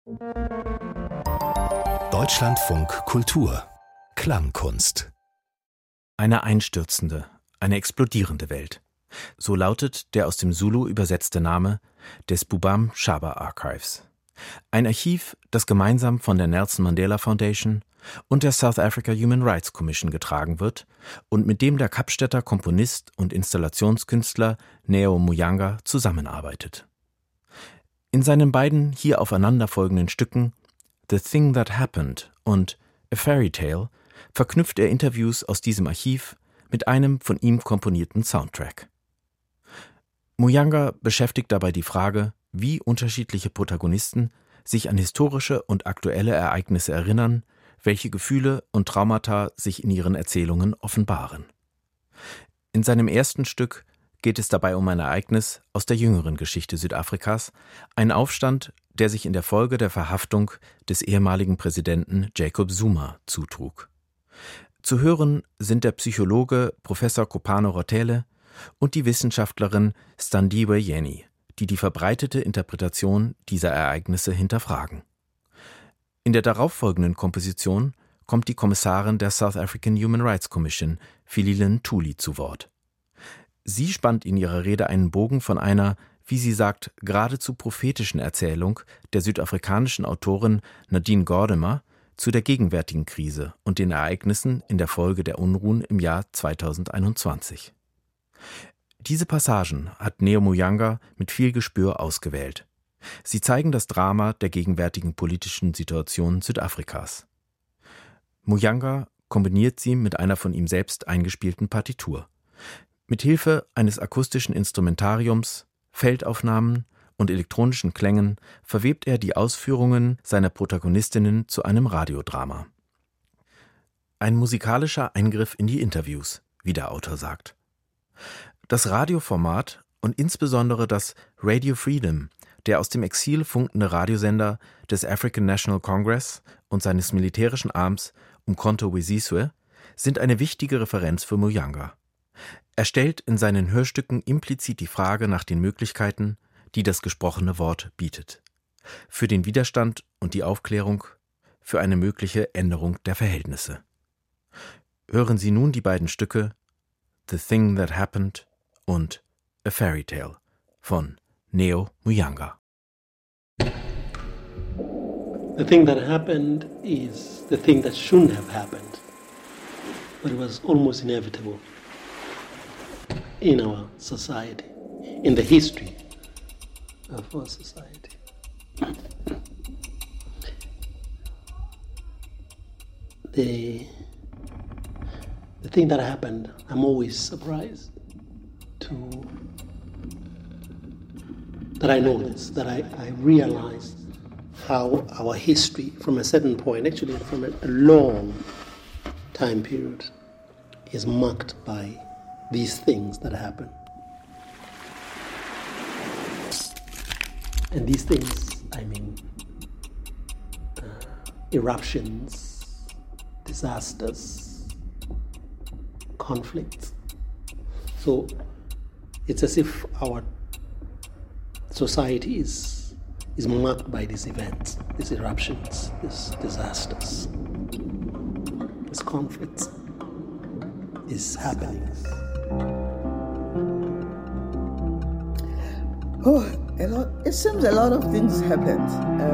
Deutschlandfunk Kultur Klangkunst. Eine einstürzende, eine explodierende Welt. So lautet der aus dem Zulu übersetzte Name des Bubam Shaba Archives. Ein Archiv, das gemeinsam von der Nelson Mandela Foundation und der South Africa Human Rights Commission getragen wird und mit dem der Kapstädter Komponist und Installationskünstler Neo Muyanga zusammenarbeitet. In seinen beiden hier aufeinanderfolgenden Stücken The Thing That Happened und A Fairy Tale verknüpft er Interviews aus diesem Archiv mit einem von ihm komponierten Soundtrack. Muyanga beschäftigt dabei die Frage, wie unterschiedliche Protagonisten sich an historische und aktuelle Ereignisse erinnern, welche Gefühle und Traumata sich in ihren Erzählungen offenbaren. In seinem ersten Stück geht es dabei um ein Ereignis aus der jüngeren Geschichte Südafrikas, ein Aufstand, der sich in der Folge der Verhaftung des ehemaligen Präsidenten Jacob Zuma zutrug. Zu hören sind der Psychologe Professor Kopano Rotele und die Wissenschaftlerin Standiwe Yeni, die die verbreitete Interpretation dieser Ereignisse hinterfragen. In der darauffolgenden Komposition kommt die Kommissarin der South African Human Rights Commission, Philile Ntuli, zu Wort. Sie spannt in ihrer Rede einen Bogen von einer, wie sie sagt, geradezu prophetischen Erzählung der südafrikanischen Autorin Nadine Gordimer zu der gegenwärtigen Krise und den Ereignissen in der Folge der Unruhen im Jahr 2021. Diese Passagen hat Neo Muyanga mit viel Gespür ausgewählt. Sie zeigen das Drama der gegenwärtigen politischen Situation Südafrikas. Muyanga kombiniert sie mit einer von ihm selbst eingespielten Partitur. Mit Hilfe eines akustischen Instrumentariums, Feldaufnahmen und elektronischen Klängen verwebt er die Ausführungen seiner Protagonistinnen zu einem Radiodrama. Ein musikalischer Eingriff in die Interviews, wie der Autor sagt. Das Radioformat und insbesondere das Radio Freedom, der aus dem Exil funkende Radiosender des African National Congress und seines militärischen Arms Umkhonto we Sizwe, sind eine wichtige Referenz für Muyanga. Er stellt in seinen Hörstücken implizit die Frage nach den Möglichkeiten, die das gesprochene Wort bietet. Für den Widerstand und die Aufklärung, für eine mögliche Änderung der Verhältnisse. Hören Sie nun die beiden Stücke The Thing That Happened und A Fairy Tale von Neo Muyanga. The thing that happened is the thing that shouldn't have happened, but it was almost inevitable in our society, in the history of our society. The thing that happened, I'm always surprised that I know this, that I realize how our history from a certain point, actually from a long time period, is marked by these things that happen. And these things, I mean, eruptions, disasters, conflicts. So it's as if our society is marked by these events, these eruptions, these disasters, these conflicts, these happenings. Oh, a lot. It seems a lot of things happened.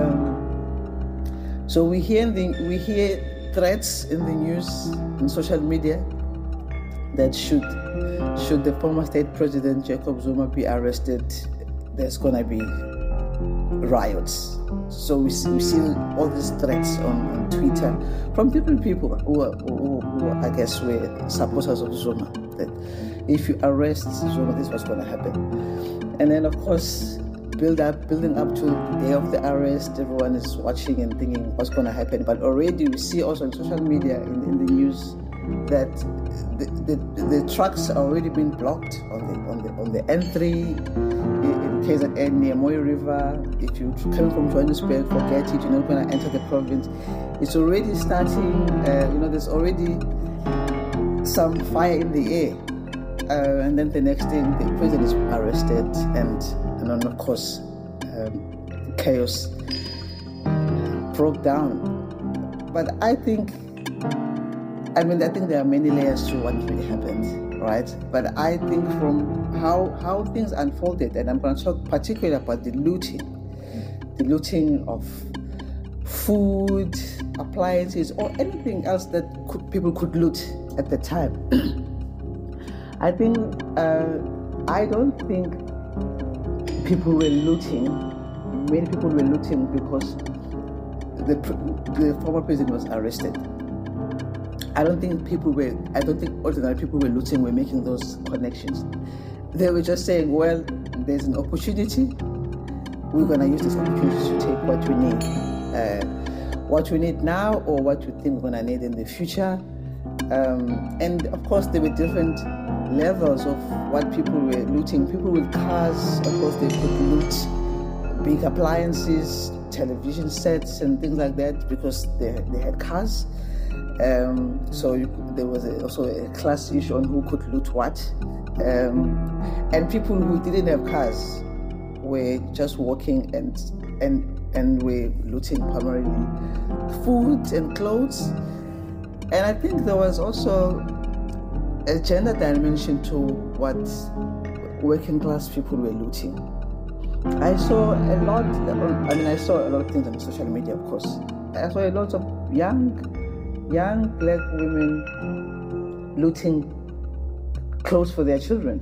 So we hear threats in the news, in social media, that should the former state president Jacob Zuma be arrested, there's gonna be riots. So we see all these threats on Twitter from different people who I guess were supporters of Zuma, that if you arrest Zuma, this was gonna happen. And then of course, building up to the day of the arrest, everyone is watching and thinking what's going to happen. But already we see also on social media, in the news, that the trucks are already been blocked on the N3 in KZN near Moyo River. If you're coming from Johannesburg, forget it. You're not going to enter the province. It's already starting. There's already some fire in the air. And then the next day, the president is arrested, and then of course, chaos broke down. But I think there are many layers to what really happened, right? But I think from how things unfolded, and I'm going to talk particularly about the looting of food, appliances, or anything else that people could loot at the time. I don't think people were looting. Many people were looting because the former president was arrested. I don't think ordinary people were looting, were making those connections. They were just saying, well, there's an opportunity. We're going to use this opportunity to take what we need now, or what we think we're going to need in the future. And of course, there were different levels of what people were looting. People with cars, of course, they could loot big appliances, television sets, and things like that because they had cars. So there was also a class issue on who could loot what. And people who didn't have cars were just walking and were looting primarily food and clothes. And I think there was also a gender dimension to what working class people were looting. I saw a lot of things on social media, of course. I saw a lot of young black women looting clothes for their children.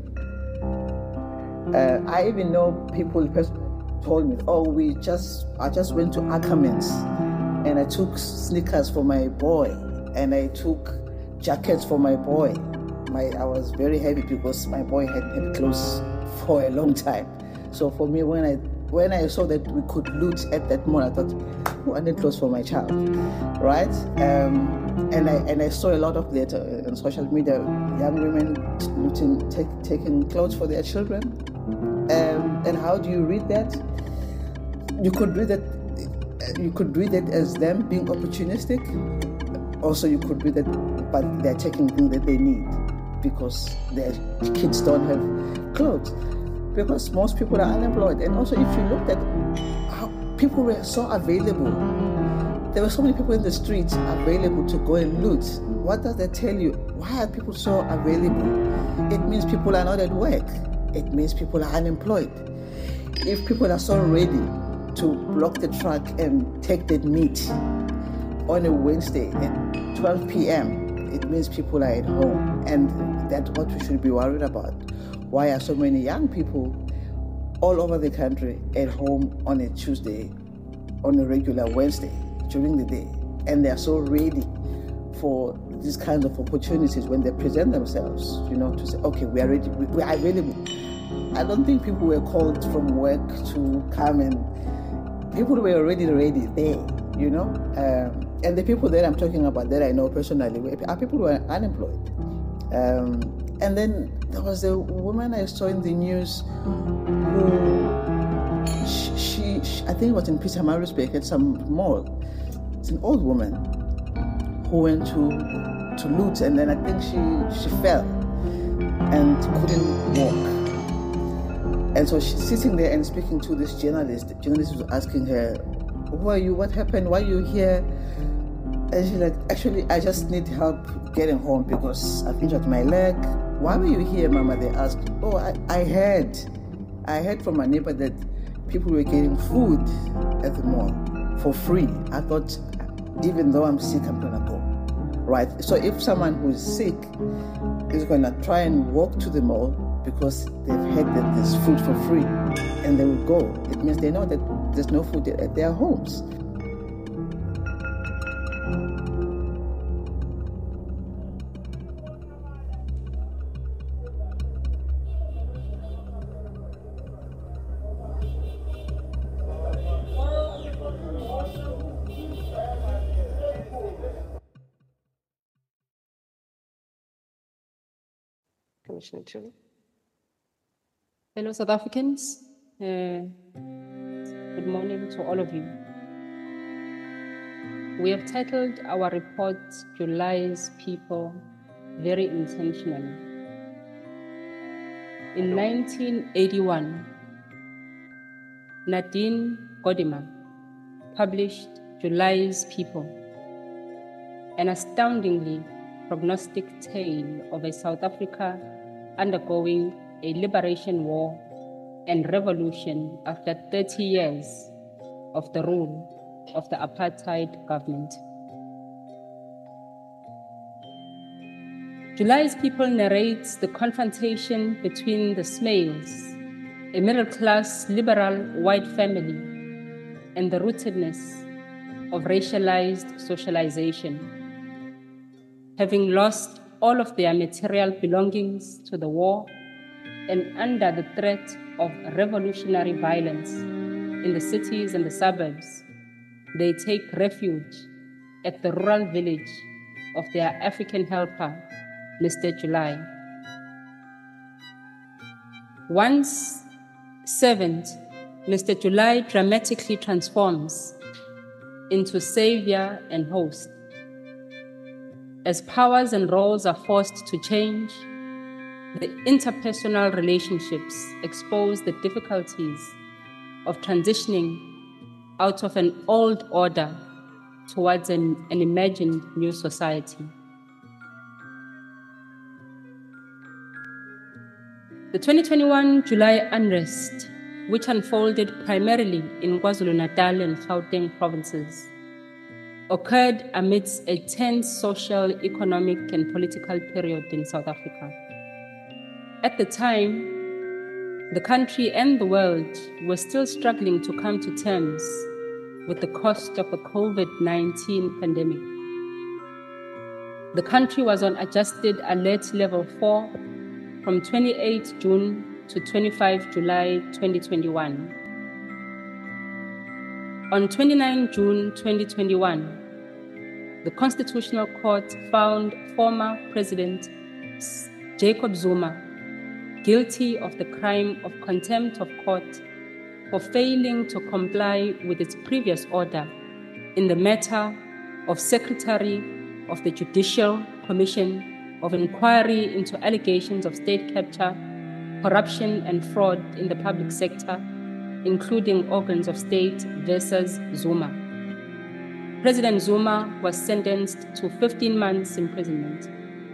I even know people told me, I just went to Ackermans and I took sneakers for my boy and I took jackets for my boy. I was very happy because my boy had clothes for a long time. So for me, when I saw that we could loot at that moment, I thought, I need clothes for my child, right? And I saw a lot of that on social media, young women looting, taking clothes for their children. And how do you read that? You could read that as them being opportunistic. Also, you could read that, but they're taking things that they need because their kids don't have clothes. Because most people are unemployed. And also, if you looked at how people were so available, there were so many people in the streets available to go and loot. What does that tell you? Why are people so available? It means people are not at work. It means people are unemployed. If people are so ready to block the truck and take that meat on a Wednesday at 12 p.m., it means people are at home. And that's what we should be worried about. Why are so many young people all over the country at home on a Tuesday, on a regular Wednesday, during the day? And they're so ready for these kinds of opportunities when they present themselves, to say, okay, we are ready, we are available. I don't think people were called from work to come, and people were already ready there, And the people that I'm talking about that I know personally are people who are unemployed. And then there was a woman I saw in the news who, she I think it was in Pietermaritzburg at some mall. It's an old woman who went to loot, and then I think she fell and couldn't walk. And so she's sitting there and speaking to this journalist. The journalist was asking her, who are you? What happened? Why are you here? And she's like, actually, I just need help getting home because I've injured my leg. Why were you here, Mama? They asked. Oh, I heard from my neighbor that people were getting food at the mall for free. I thought, even though I'm sick, I'm gonna go, right? So if someone who is sick is gonna try and walk to the mall because they've heard that there's food for free, and they will go, it means they know that there's no food at their homes. Commissioner Chulu. Hello, South Africans. Good morning to all of you. We have titled our report July's People very intentionally. In 1981, Nadine Gordimer published July's People, an astoundingly prognostic tale of a South Africa undergoing a liberation war and revolution after 30 years of the rule of the apartheid government. July's People narrates the confrontation between the Smails, a middle-class liberal white family, and the rootedness of racialized socialization. Having lost all of their material belongings to the war and under the threat of revolutionary violence in the cities and the suburbs, they take refuge at the rural village of their African helper, Mr. July. Once servant, Mr. July dramatically transforms into savior and host. As powers and roles are forced to change, the interpersonal relationships expose the difficulties of transitioning out of an old order towards an imagined new society. The 2021 July unrest, which unfolded primarily in KwaZulu-Natal and Gauteng provinces, occurred amidst a tense social, economic, and political period in South Africa. At the time, the country and the world were still struggling to come to terms with the cost of the COVID-19 pandemic. The country was on adjusted alert level 4 from 28 June to 25 July 2021. On 29 June 2021, the Constitutional Court found former President Jacob Zuma guilty of the crime of contempt of court for failing to comply with its previous order in the matter of Secretary of the Judicial Commission of Inquiry into allegations of state capture, corruption and fraud in the public sector, including organs of state versus Zuma. President Zuma was sentenced to 15 months imprisonment.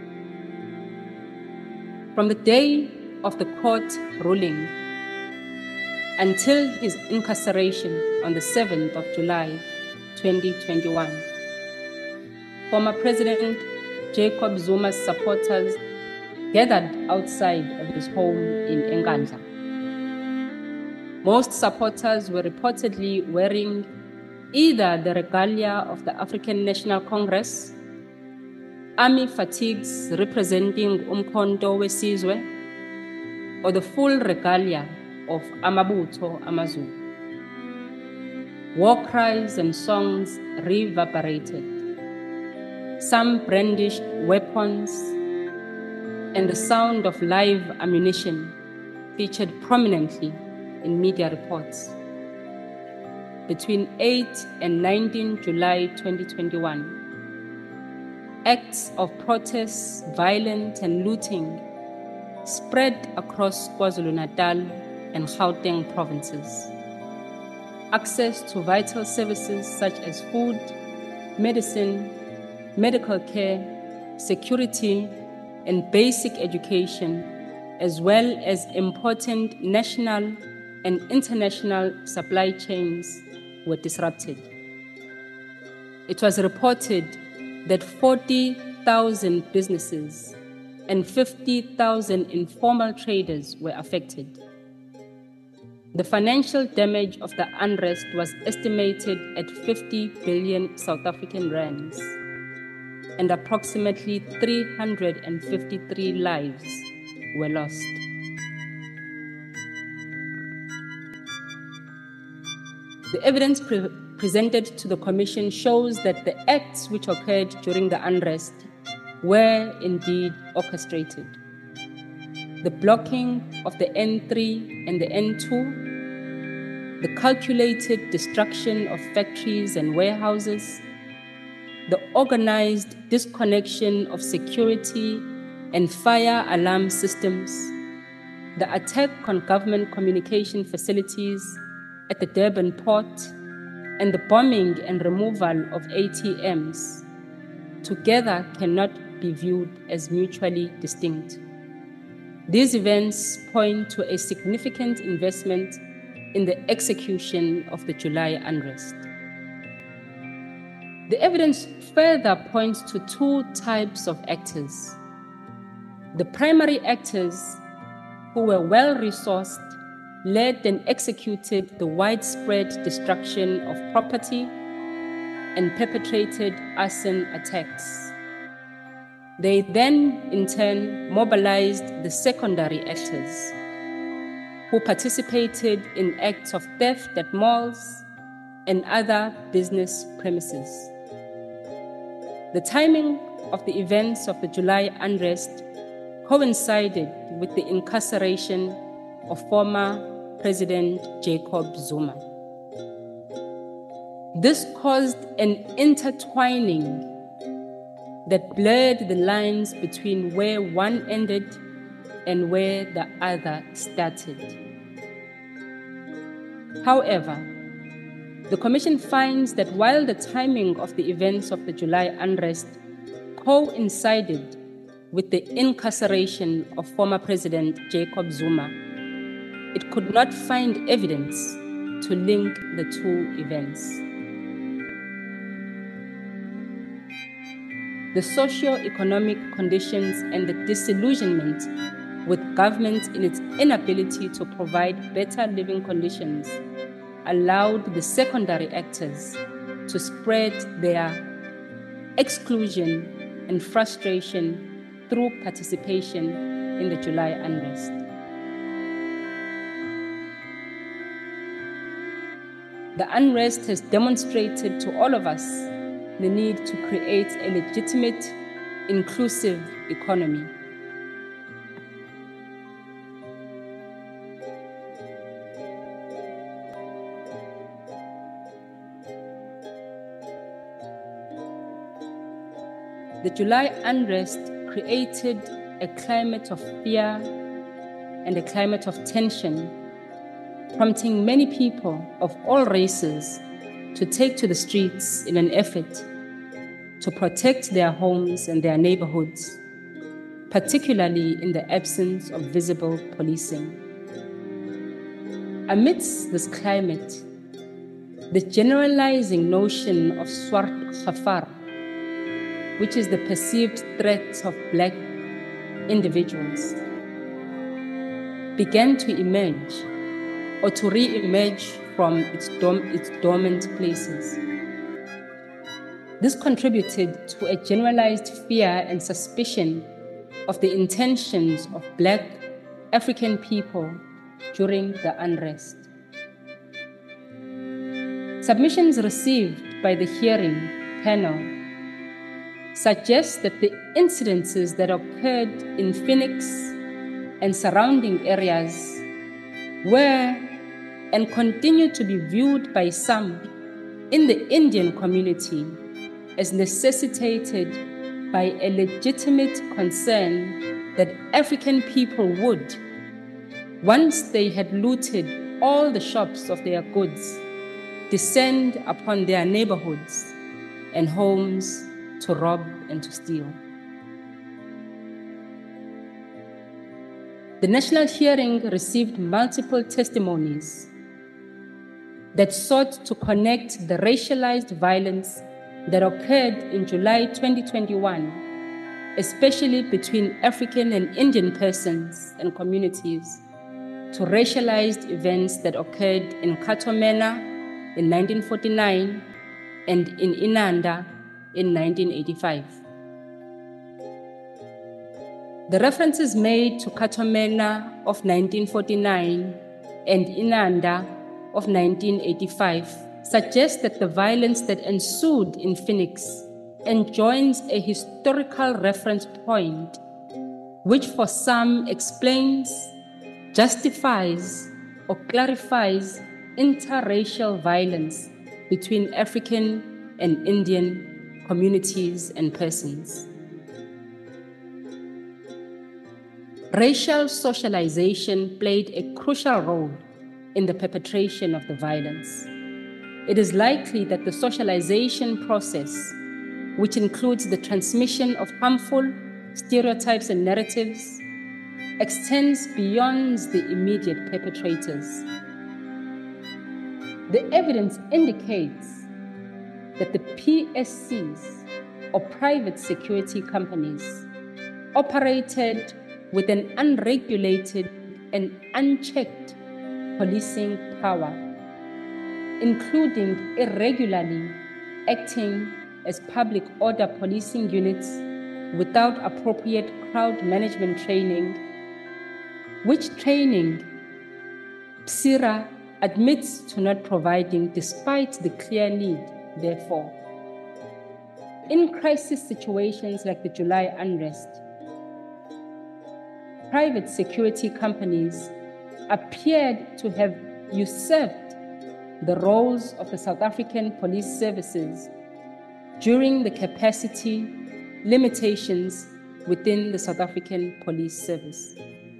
From the day of the court ruling until his incarceration on the 7th of July 2021, former President Jacob Zuma's supporters gathered outside of his home in Nkandla. Most supporters were reportedly wearing either the regalia of the African National Congress, army fatigues representing Umkhonto weSizwe, or the full regalia of Amabutho AmaZulu. War cries and songs reverberated. Some brandished weapons, and the sound of live ammunition featured prominently in media reports. Between 8 and 19 July 2021, acts of protests, violence, and looting spread across KwaZulu-Natal and Gauteng provinces. Access to vital services such as food, medicine, medical care, security, and basic education, as well as important national and international supply chains, were disrupted. It was reported that 40,000 businesses and 50,000 informal traders were affected. The financial damage of the unrest was estimated at 50 billion South African rands, and approximately 353 lives were lost. The evidence presented to the Commission shows that the acts which occurred during the unrest were indeed orchestrated. The blocking of the N3 and the N2, the calculated destruction of factories and warehouses, the organized disconnection of security and fire alarm systems, the attack on government communication facilities at the Durban port, and the bombing and removal of ATMs together cannot be viewed as mutually distinct. These events point to a significant investment in the execution of the July unrest. The evidence further points to two types of actors. The primary actors, who were well-resourced, led and executed the widespread destruction of property and perpetrated arson attacks. They then, in turn, mobilized the secondary actors, who participated in acts of theft at malls and other business premises. The timing of the events of the July unrest coincided with the incarceration of former President Jacob Zuma. This caused an intertwining that blurred the lines between where one ended and where the other started. However, the Commission finds that while the timing of the events of the July unrest coincided with the incarceration of former President Jacob Zuma, it could not find evidence to link the two events. The socio-economic conditions and the disillusionment with government in its inability to provide better living conditions allowed the secondary actors to spread their exclusion and frustration through participation in the July unrest. The unrest has demonstrated to all of us the need to create a legitimate, inclusive economy. The July unrest created a climate of fear and a climate of tension, prompting many people of all races to take to the streets in an effort to protect their homes and their neighborhoods, particularly in the absence of visible policing. Amidst this climate, the generalizing notion of Swart Ghafar, which is the perceived threat of Black individuals, began to emerge or to re-emerge from its dormant places. This contributed to a generalized fear and suspicion of the intentions of Black African people during the unrest. Submissions received by the hearing panel suggest that the incidences that occurred in Phoenix and surrounding areas were and continue to be viewed by some in the Indian community as necessitated by a legitimate concern that African people would, once they had looted all the shops of their goods, descend upon their neighborhoods and homes to rob and to steal. The national hearing received multiple testimonies that sought to connect the racialized violence that occurred in July 2021, especially between African and Indian persons and communities, to racialized events that occurred in Katomena in 1949 and in Inanda in 1985. The references made to Katomena of 1949 and Inanda of 1985 suggest that the violence that ensued in Phoenix enjoins a historical reference point, which for some explains, justifies, or clarifies interracial violence between African and Indian communities and persons. Racial socialization played a crucial role in the perpetration of the violence. it is likely that the socialization process, which includes the transmission of harmful stereotypes and narratives, extends beyond the immediate perpetrators. The evidence indicates that the PSCs, or private security companies, operated with an unregulated and unchecked policing power, including irregularly acting as public order policing units without appropriate crowd management training, which training PSIRA admits to not providing despite the clear need, therefore. In crisis situations like the July unrest, private security companies appeared to have usurped the roles of the South African police services during the capacity limitations within the South African Police Service.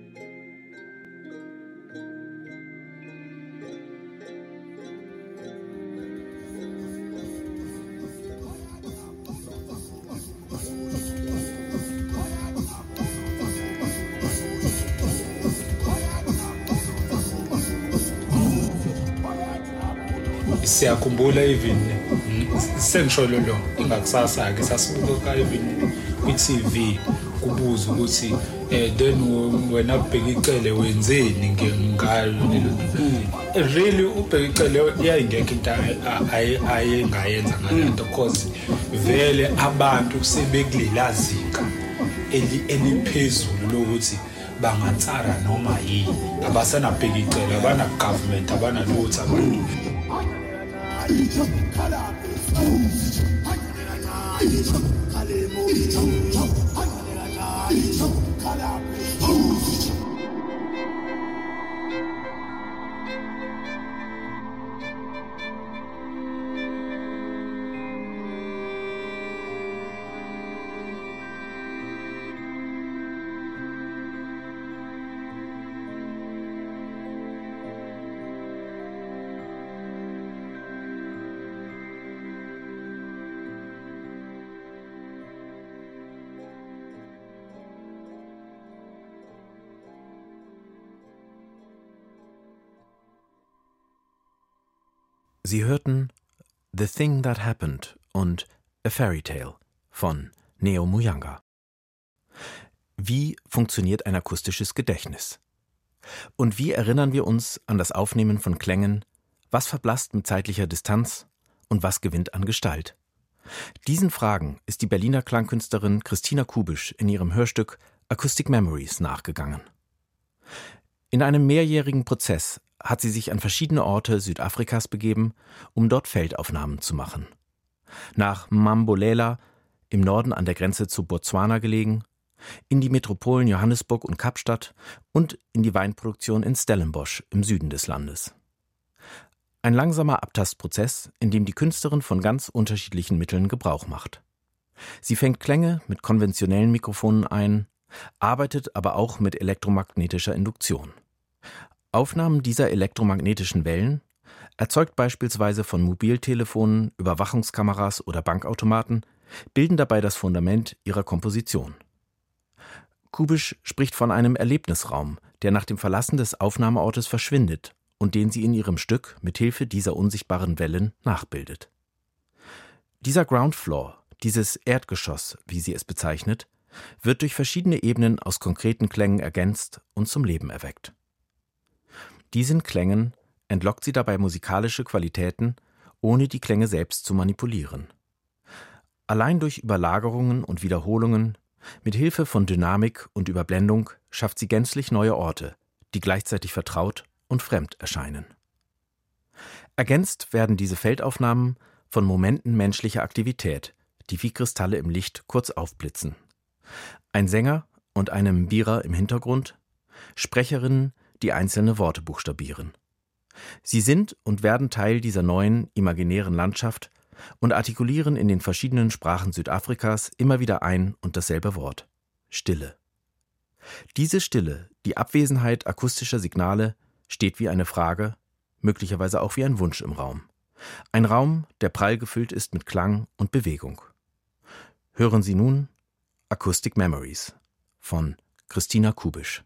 Siyakhumbula even sengisholo lo ingakusasa ke sasibuka even ku-TV kubuza ukuthi then wena ubheka icele wenzeni ngayo lelo really ubheka icele yayingekho into ayengayenza ngalento because vele abantu sebekulelazika eliphezulu lokuthi bangatsara noma yini abasanabheka icele abana government abana lutho abantu. Sie hörten The Thing That Happened und A Fairy Tale von Neo Muyanga. Wie funktioniert ein akustisches Gedächtnis? Und wie erinnern wir uns an das Aufnehmen von Klängen? Was verblasst mit zeitlicher Distanz und was gewinnt an Gestalt? Diesen Fragen ist die Berliner Klangkünstlerin Christina Kubisch in ihrem Hörstück Acoustic Memories nachgegangen. In einem mehrjährigen Prozess hat sie sich an verschiedene Orte Südafrikas begeben, um dort Feldaufnahmen zu machen. Nach Mambolela, im Norden an der Grenze zu Botswana gelegen, in die Metropolen Johannesburg und Kapstadt und in die Weinproduktion in Stellenbosch im Süden des Landes. Ein langsamer Abtastprozess, in dem die Künstlerin von ganz unterschiedlichen Mitteln Gebrauch macht. Sie fängt Klänge mit konventionellen Mikrofonen ein, arbeitet aber auch mit elektromagnetischer Induktion. Aufnahmen dieser elektromagnetischen Wellen, erzeugt beispielsweise von Mobiltelefonen, Überwachungskameras oder Bankautomaten, bilden dabei das Fundament ihrer Komposition. Kubisch spricht von einem Erlebnisraum, der nach dem Verlassen des Aufnahmeortes verschwindet und den sie in ihrem Stück mit Hilfe dieser unsichtbaren Wellen nachbildet. Dieser Ground Floor, dieses Erdgeschoss, wie sie es bezeichnet, wird durch verschiedene Ebenen aus konkreten Klängen ergänzt und zum Leben erweckt. Diesen Klängen entlockt sie dabei musikalische Qualitäten, ohne die Klänge selbst zu manipulieren. Allein durch Überlagerungen und Wiederholungen, mit Hilfe von Dynamik und Überblendung schafft sie gänzlich neue Orte, die gleichzeitig vertraut und fremd erscheinen. Ergänzt werden diese Feldaufnahmen von Momenten menschlicher Aktivität, die wie Kristalle im Licht kurz aufblitzen. Ein Sänger und eine Mbira im Hintergrund, Sprecherinnen, die einzelne Worte buchstabieren. Sie sind und werden Teil dieser neuen, imaginären Landschaft und artikulieren in den verschiedenen Sprachen Südafrikas immer wieder ein und dasselbe Wort: Stille. Diese Stille, die Abwesenheit akustischer Signale, steht wie eine Frage, möglicherweise auch wie ein Wunsch im Raum. Ein Raum, der prall gefüllt ist mit Klang und Bewegung. Hören Sie nun Acoustic Memories von Christina Kubisch.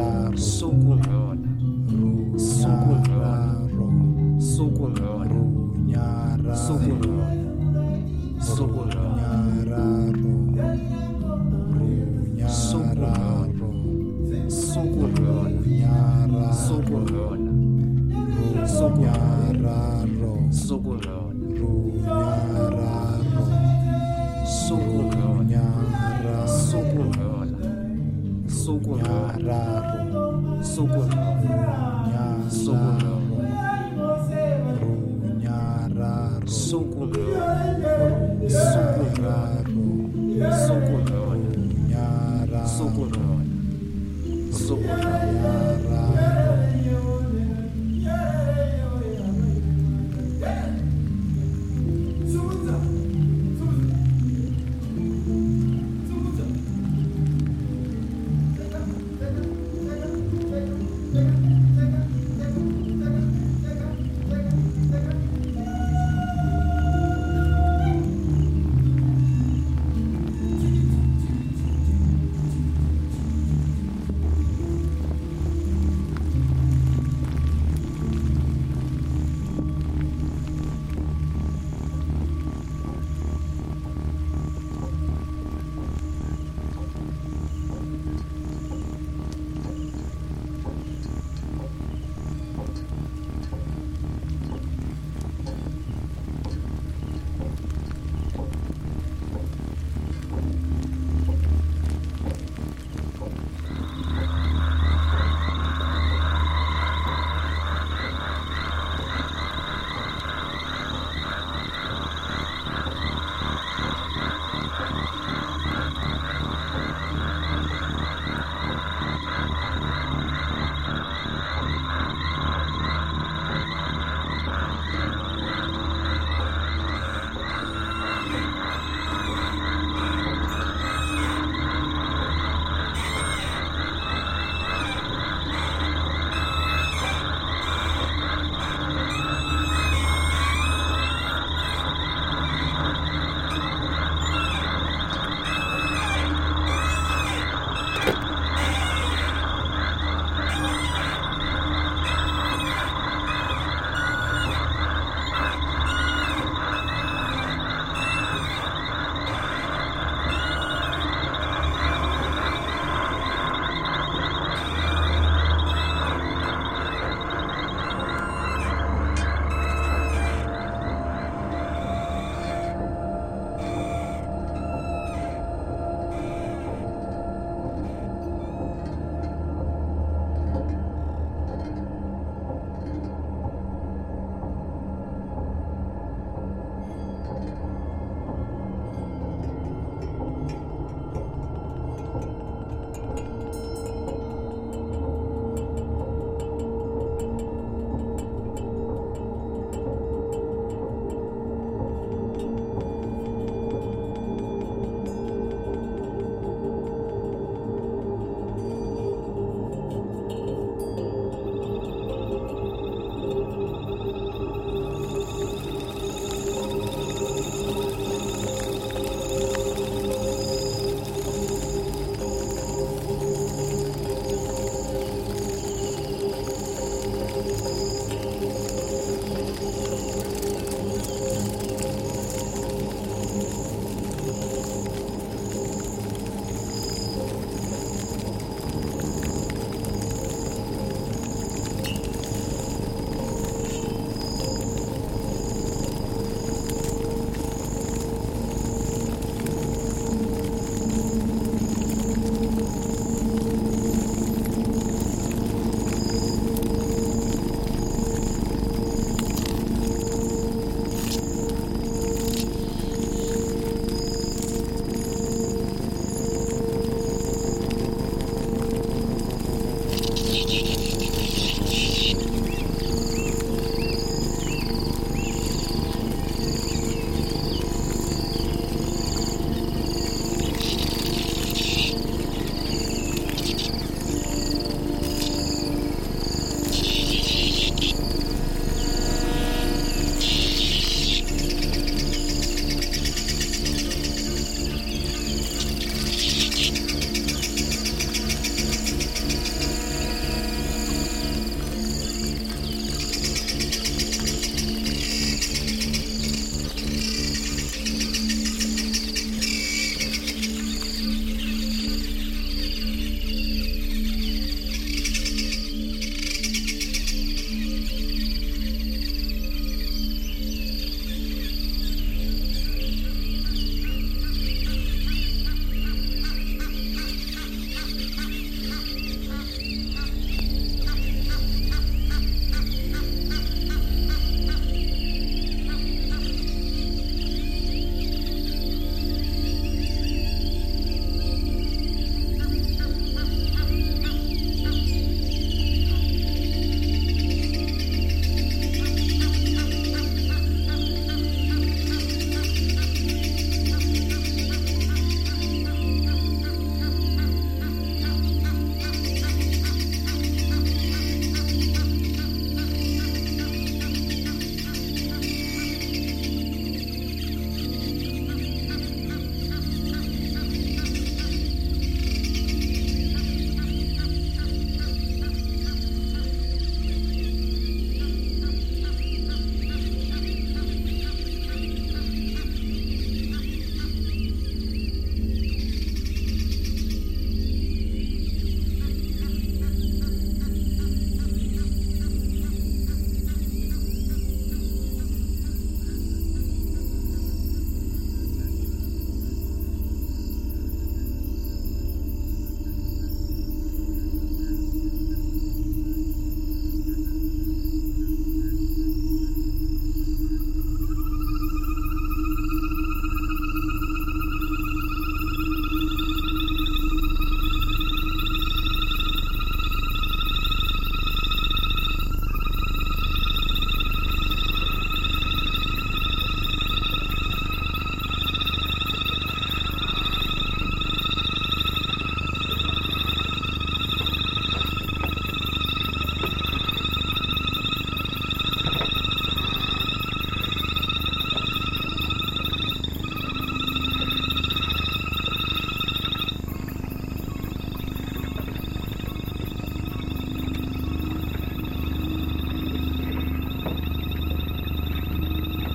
sokungcola sokungcola sokungcola sokungcola sokungcola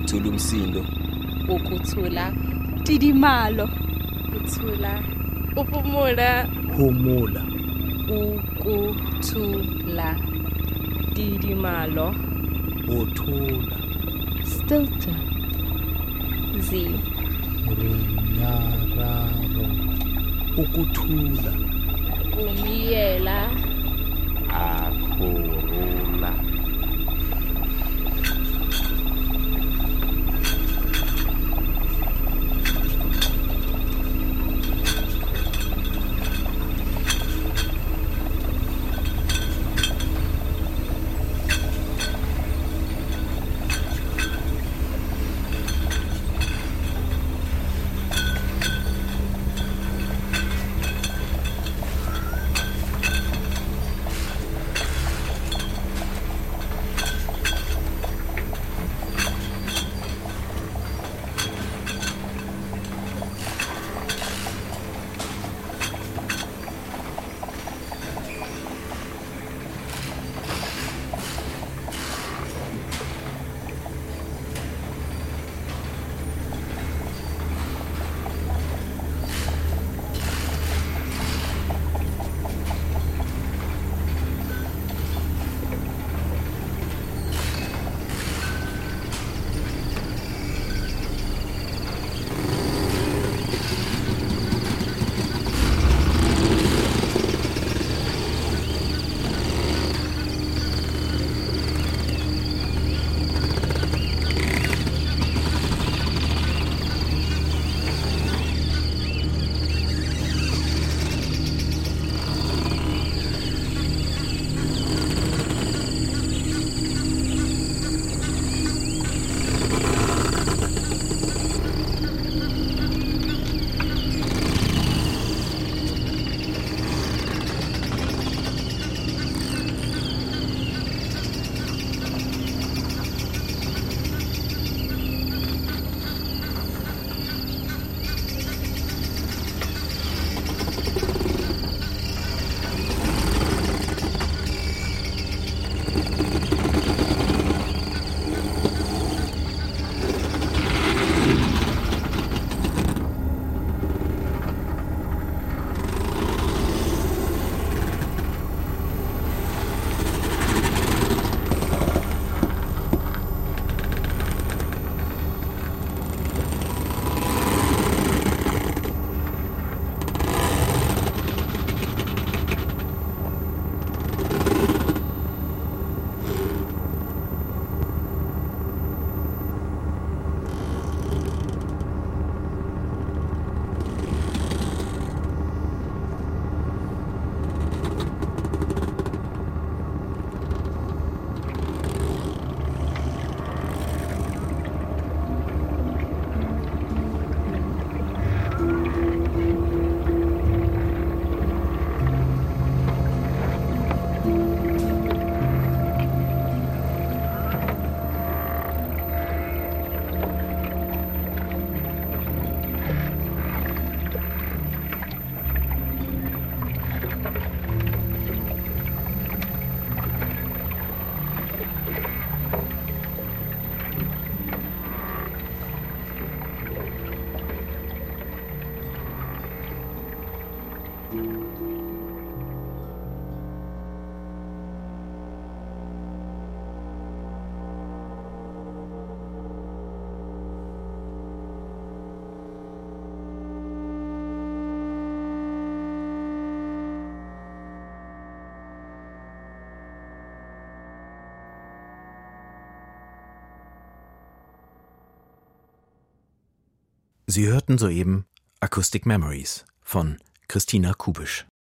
ukuthula umsindo, ukuthula tidimalo, ukuthula upumula, humula, ukuthula tidimalo, uthula, stilta, runyararo, ukuthula, umiyela, akhurula. Sie hörten soeben Acoustic Memories von Christina Kubisch.